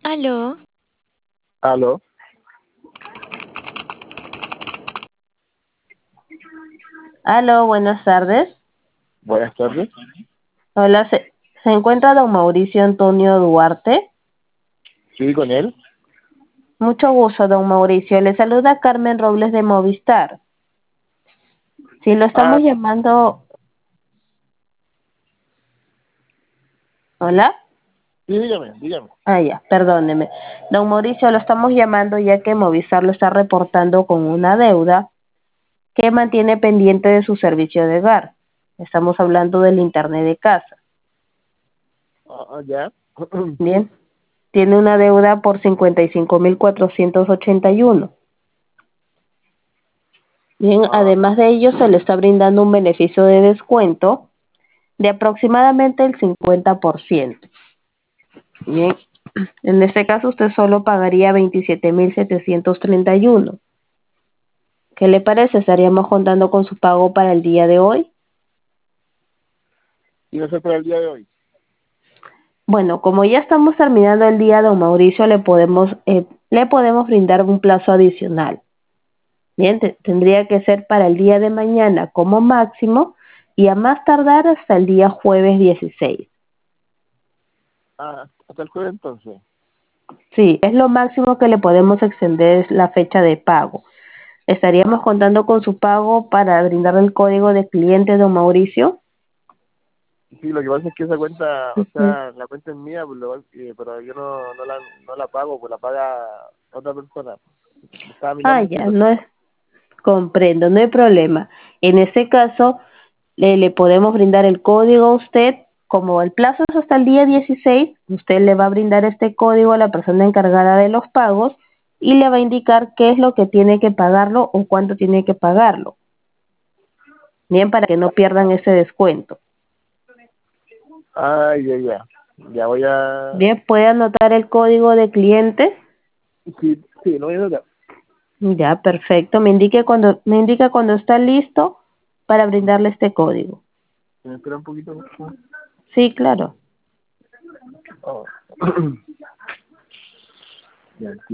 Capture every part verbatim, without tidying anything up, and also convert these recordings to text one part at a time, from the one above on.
Aló, Aló, Aló, buenas tardes. buenas tardes. Hola, ¿se, se encuentra don Mauricio Antonio Duarte? Sí, con él. Mucho gusto, don Mauricio. Le saluda Carmen Robles de Movistar. Sí, lo Ah, estamos llamando. ¿Hola? sí, dígame, dígame. Ah, ya, perdóneme. Don Mauricio, lo estamos llamando ya que Movistar lo está reportando con una deuda que mantiene pendiente de su servicio de hogar. Estamos hablando del internet de casa. Ah, ah, ya. Bien. Tiene una deuda por cincuenta y cinco mil cuatrocientos ochenta y uno. Bien, Ah, además de ello, se le está brindando un beneficio de descuento de aproximadamente el cincuenta por ciento. Bien, en este caso usted solo pagaría veintisiete mil setecientos treinta y uno. ¿Qué le parece? ¿Estaríamos contando con su pago para el día de hoy? y no sé para el día de hoy. Bueno, como ya estamos terminando el día, don Mauricio, le podemos, eh, le podemos brindar un plazo adicional. Bien, te- tendría que ser para el día de mañana como máximo y a más tardar hasta el día jueves dieciséis. Ah, hasta el jueves entonces. Sí, es lo máximo que le podemos extender es la fecha de pago. ¿Estaríamos Ah, contando con su pago para brindarle el código de cliente, don Mauricio? sí, lo que pasa es que esa cuenta, o Ujú. sea, la cuenta es mía, pero, lo- eh, pero yo no, no, la, no la pago, pues la paga otra persona. Estaba Ah, mirando si ya, lo... no es, comprendo, no hay problema. En este caso, le, le podemos brindar el código a usted. Como el plazo es hasta el día dieciséis, usted le va a brindar este código a la persona encargada de los pagos y le va a indicar qué es lo que tiene que pagarlo o cuánto tiene que pagarlo. Bien, para que no pierdan ese descuento. Ah, ya, ya. Ya voy a... Bien, puede anotar el código de cliente. Sí, sí, lo voy a anotar. Ya, perfecto. Me indique cuando, me indica cuando está listo para brindarle este código. ¿Me espera un poquito? Sí, claro. Oh. Ya, sí.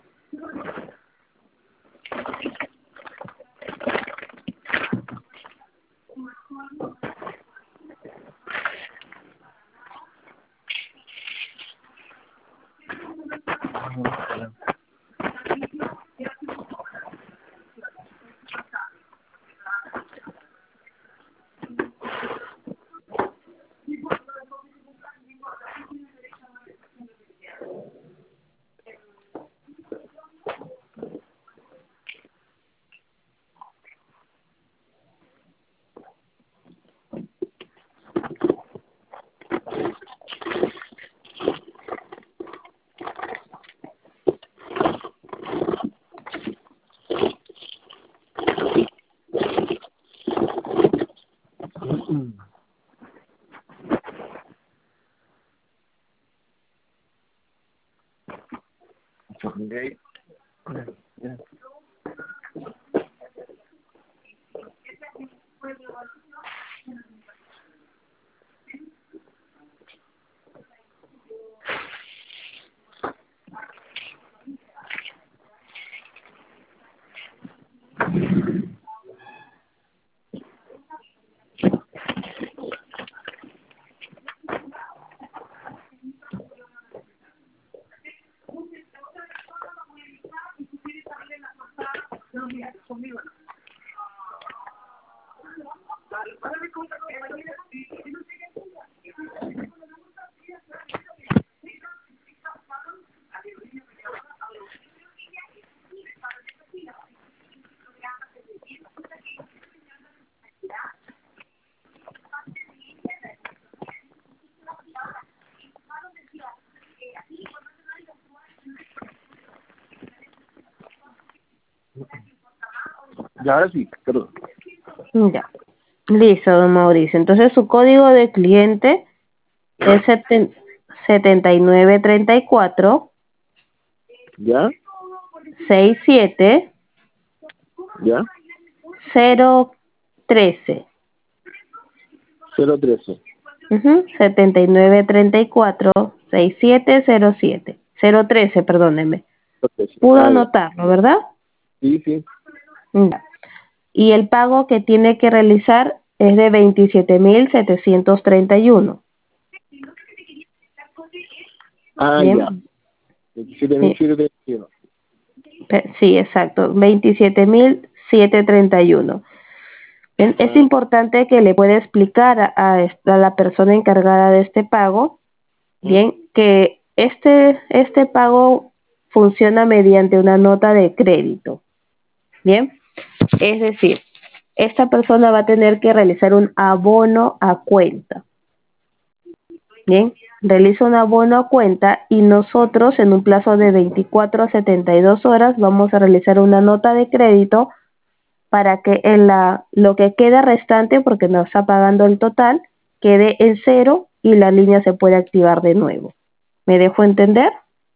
Ok. Ya. Ya, ahora sí, perdón. Ya. Listo, don Mauricio. Entonces su código de cliente es seten- setenta y nueve treinta y cuatro ¿Ya? sesenta y siete ¿Ya? cero trece. Cero trece. Ujú, setenta y nueve treinta y cuatro sesenta y siete cero siete. cero trece, perdóneme. Ok, Pudo ah, ya. anotarlo, ¿verdad? Sí, sí. Ya. Y el pago que tiene que realizar es de veintisiete mil setecientos treinta y uno. Ah, Bien. ya. veintisiete mil Sí, ciento treinta y uno. pe- sí, exacto. veintisiete mil setecientos treinta y uno. Bien, es Ah, importante que le pueda explicar a, a esta- a la persona encargada de este pago, ¿mm? bien, que este, este pago funciona mediante una nota de crédito. Bien, es decir, esta persona va a tener que realizar un abono a cuenta. Bien, realiza un abono a cuenta y nosotros en un plazo de veinticuatro a setenta y dos horas vamos a realizar una nota de crédito para que en la, lo que queda restante, porque nos está pagando el total, quede en cero y la línea se puede activar de nuevo. ¿Me dejo entender?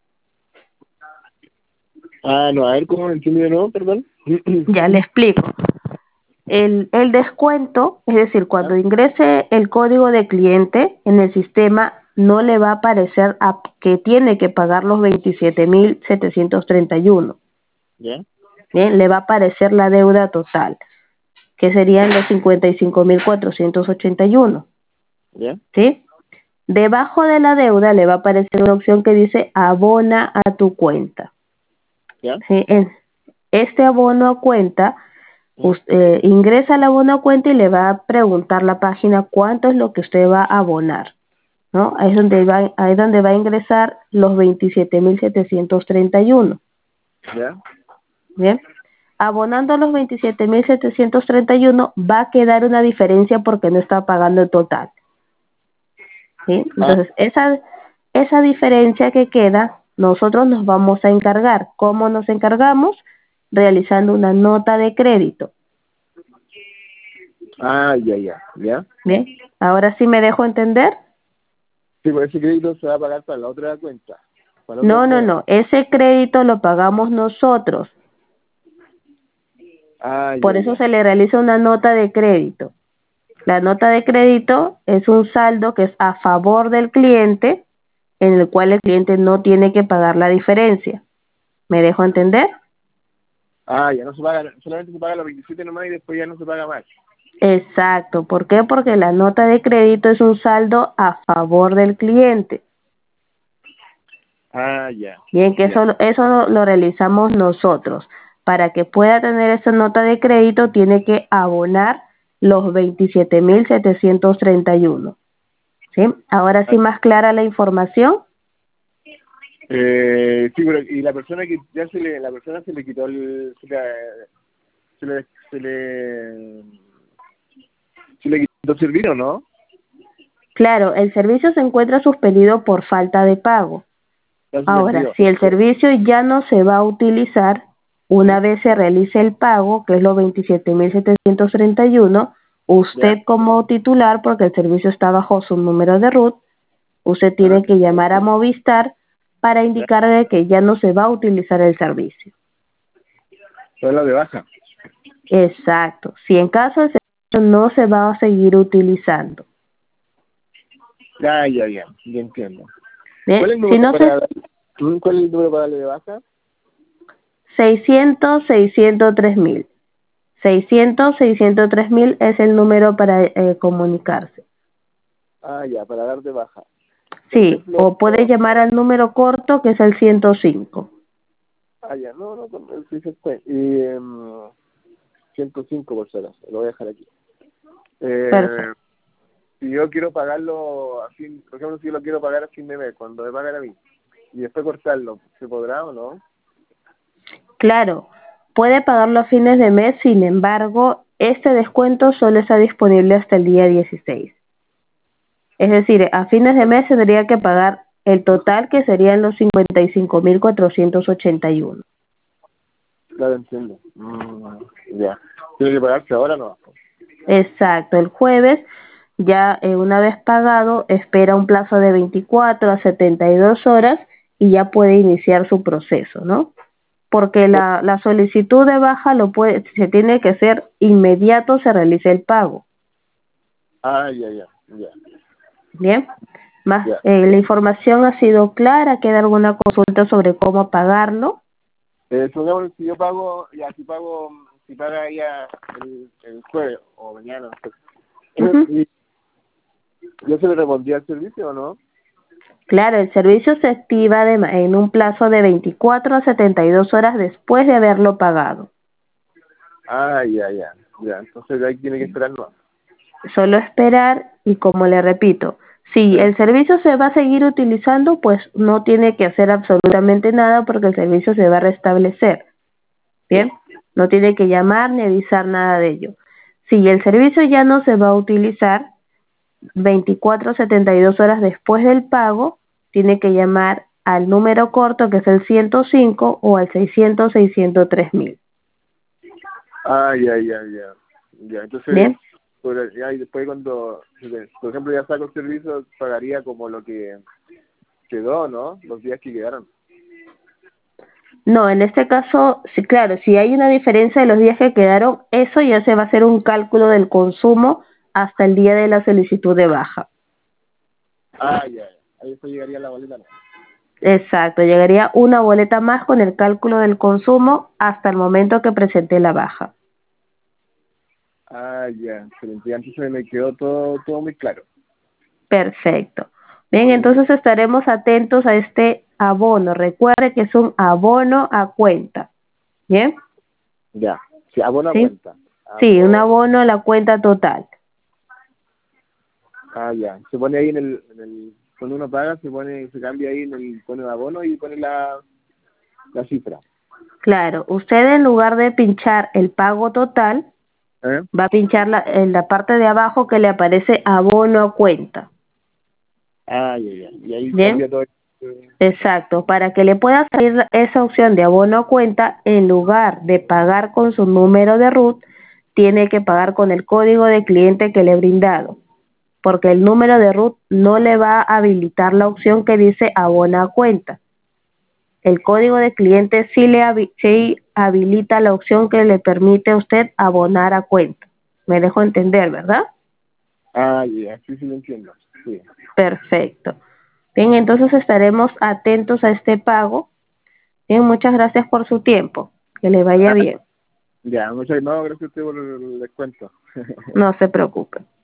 Ah, no, a ver cómo lo entiendo de nuevo, perdón. Ya le explico. El, el descuento, es decir, ¿Ya? cuando ingrese el código de cliente en el sistema, no le va a aparecer a, que tiene que pagar los veintisiete mil setecientos treinta y uno. ¿Ya? Bien, le va a aparecer la deuda total, que serían los cincuenta y cinco mil cuatrocientos ochenta y uno. ¿Ya? ¿Sí? Debajo de la deuda le va a aparecer una opción que dice abona a tu cuenta. ¿Ya? ¿Sí? En este abono a cuenta, ¿Mm? usted, eh, ingresa al abono a cuenta y le va a preguntar la página cuánto es lo que usted va a abonar, ¿no? Ahí es donde va, ahí es donde va a ingresar los veintisiete mil setecientos treinta y uno. ¿Ya? Bien, abonando los veintisiete mil setecientos treinta y uno va a quedar una diferencia porque no está pagando el total. ¿Sí? Ah, Entonces, esa, esa diferencia que queda, nosotros nos vamos a encargar. ¿Cómo nos encargamos? Realizando una nota de crédito. ah, ya, ya. ¿Ya? Bien, ahora sí me dejo entender. Sí, pues ese crédito se va a pagar para la otra cuenta, para la otra No, no, entrega. no, ese crédito lo pagamos nosotros. Ah, ya, Por eso ya. se le realiza una nota de crédito. La nota de crédito es un saldo que es a favor del cliente, en el cual el cliente no tiene que pagar la diferencia. ¿Me dejo entender? Ah, ya no se paga, solamente se paga los veintisiete nomás y después ya no se paga más. Exacto. ¿Por qué? Porque la nota de crédito es un saldo a favor del cliente. Ah, ya, Bien, que ya. eso, eso lo, lo realizamos nosotros. Para que pueda tener esa nota de crédito, tiene que abonar los veintisiete mil setecientos treinta y uno. ¿Sí? Ahora sí, Ah, más clara la información. Eh, sí, pero y la persona que ya se le, la persona se le quitó el, se le, se le, se le, se le quitó el servicio, ¿no? Claro, el servicio se encuentra suspendido por falta de pago. Está Ahora, suspendido. si el servicio ya no se va a utilizar, una vez se realice el pago, que es los veintisiete mil setecientos treinta y uno, usted ¿Ya? como titular, porque el servicio está bajo su número de root, usted Ah, tiene que llamar a Movistar para ya. indicarle que ya no se va a utilizar el servicio. Fue la de baja. Exacto. Si en caso el servicio no se va a seguir utilizando. Ya, ya, ya, ya entiendo. Bien, ¿Cuál es el si número no se para, ¿Mm? ¿Cuál es el número para darle de baja? seiscientos, seiscientos tres mil. seiscientos, seiscientos tres mil es el número para eh, comunicarse. Ah, ya, para dar de baja. Por Sí, ejemplo, o puede llamar al número corto que es el ciento cinco. ah, ya, no, no, con el sí se fue. Y um, ciento cinco por si acaso, lo voy a dejar aquí. Eh, Perfecto. si yo quiero pagarlo a fin, por ejemplo, si yo lo quiero pagar a fin de mes, cuando me pagan a mí, y después cortarlo, ¿se podrá o no? Claro, puede pagarlo a fines de mes, sin embargo, este descuento solo está disponible hasta el día dieciséis. Es decir, a fines de mes tendría que pagar el total que serían los cincuenta y cinco mil cuatrocientos ochenta y uno. Claro, entiendo. Mm, ya. Tiene que pagarse ahora, ¿no? Exacto, el jueves ya eh, una vez pagado espera un plazo de veinticuatro a setenta y dos horas y ya puede iniciar su proceso, ¿no? Porque la, la solicitud de baja lo puede, se tiene que hacer inmediato se realice el pago. Ah, ya, ya, ya. Bien, Más, Ya. eh, la información ha sido clara, ¿queda alguna consulta sobre cómo pagarlo? Eh, supongamos, si yo pago, ya, si pago, si paga ya el, el jueves o mañana, no sé. Ujú. ¿Y ¿yo se le respondía al servicio o no? Claro, el servicio se activa de ma- en un plazo de veinticuatro a setenta y dos horas después de haberlo pagado. Ah, ya, ya, ya. Entonces ahí tiene que esperar, ¿no? Solo esperar y como le repito, si ¿Eh? el servicio se va a seguir utilizando, pues no tiene que hacer absolutamente nada porque el servicio se va a restablecer. Sí. Bien, no tiene que llamar ni avisar nada de ello. Si el servicio ya no se va a utilizar, veinticuatro a setenta y dos horas después del pago, tiene que llamar al número corto que es el ciento cinco o al seiscientos seiscientos tres mil. Ah, ya, ya, ya. Ya, entonces, Bien. por, ya, y después cuando, por ejemplo, ya saco el servicio, pagaría como lo que quedó, ¿no? Los días que quedaron. No, en este caso, sí, claro, si hay una diferencia de los días que quedaron, eso ya se va a hacer un cálculo del consumo hasta el día de la solicitud de baja. Ah, ya, ya. Ahí después llegaría la boleta, ¿no? Exacto, llegaría una boleta más con el cálculo del consumo hasta el momento que presente la baja. Ah, ya, excelente. Ya, entonces me quedó todo, todo muy claro. Perfecto. Bien, Sí. entonces estaremos atentos a este abono. Recuerde que es un abono a cuenta. ¿Bien? Ya, sí, abono a ¿Sí? cuenta. Sí, un Abono. abono a la cuenta total. Ah, ya. Se pone ahí en el, en el, cuando uno paga, se pone, se cambia ahí en el, pone el abono y pone la, la cifra. Claro, usted en lugar de pinchar el pago total, ¿Eh? va a pinchar la, en la parte de abajo que le aparece abono a cuenta. Ah, ya, ya. Y ahí ¿Bien? cambia todo. Exacto. Para que le pueda salir esa opción de abono a cuenta, en lugar de pagar con su número de RUT, tiene que pagar con el código de cliente que le he brindado, porque el número de RUT no le va a habilitar la opción que dice abona a cuenta. El código de cliente sí le habi- sí habilita la opción que le permite a usted abonar a cuenta. Me dejo entender, ¿verdad? Ah, ya, sí, sí, lo entiendo. Sí. Perfecto. Bien, entonces estaremos atentos a este pago. Bien, muchas gracias por su tiempo. Que le vaya Ah, bien. ya, muchas no, gracias a usted por el descuento. No se preocupe.